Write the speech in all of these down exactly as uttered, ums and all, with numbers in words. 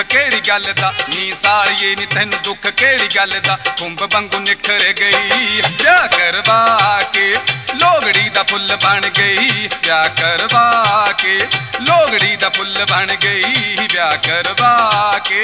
केड़ी गल दा नी सालिए नी तैनू दुख केड़ी गल दा कुंभ वांगू निखर गई ब्याह करवा के लोगड़ी दा फुल बन गई ब्याह करवा के लोगड़ी दा फुल बन गई ब्याह करवा के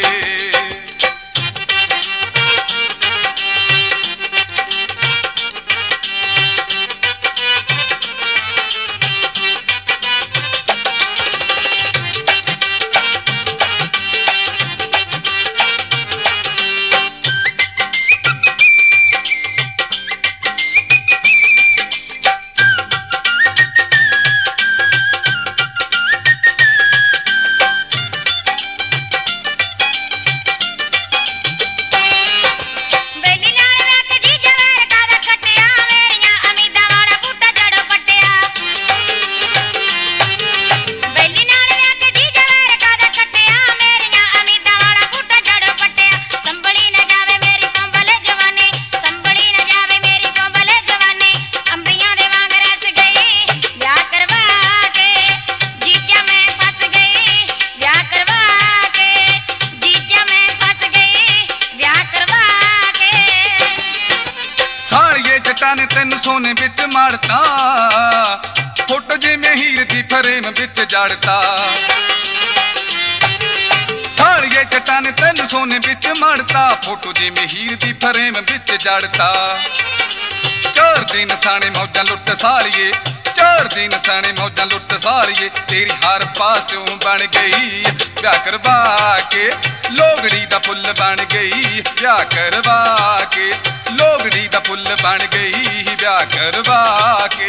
ने तेन सोने बिच मारता फोटो जिमें हीर दी फ्रेम बिच जड़ता सालिए जटा ने तेन सोने बिच मारता फोटो जिमें हीर दी फ्रेम बिच जड़ता चार दिन साने मौजा लुट सालिए चार दिन साने मौजा लुट सालिए तेरी हर पासों बन गई ब्याह करवा के लोगड़ी दा फुल बन गई ब्याह करवा के लोगड़ी दा फुल बन गई ब्याह करवा के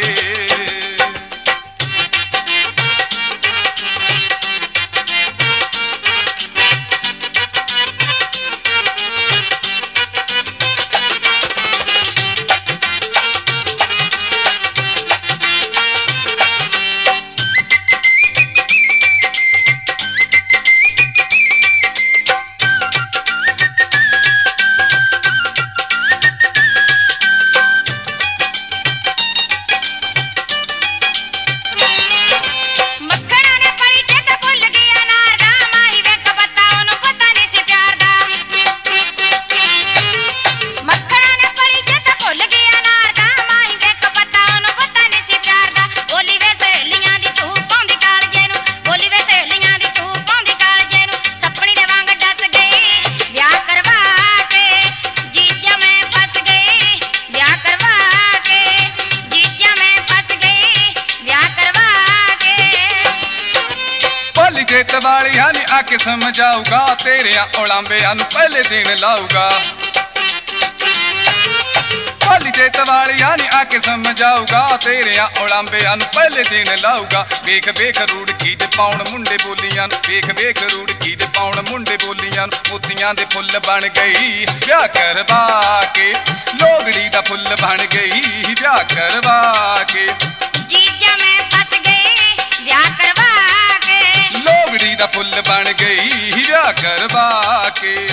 खेत वाली हानी आके समझाऊगा तेरे ओलांबे पहले दिन लाऊगा पाली खेत वाली हानी आके समझाऊगा तेरे ओलांबे पहले दिन लाऊगा वेख वेख रूड़की दे पाउण मुंडे बोलियां वेख वेख रूड़की दे पाउण मुंडे बोलियां मोतियां दे फुल बन गई ब्याह करवा के लोगड़ी दा फुल बन गई ब्याह करवा के जीजा मैं फस गई ब्याह करवा के लोगड़ी दा फुल बन गई ब्याह करवा के।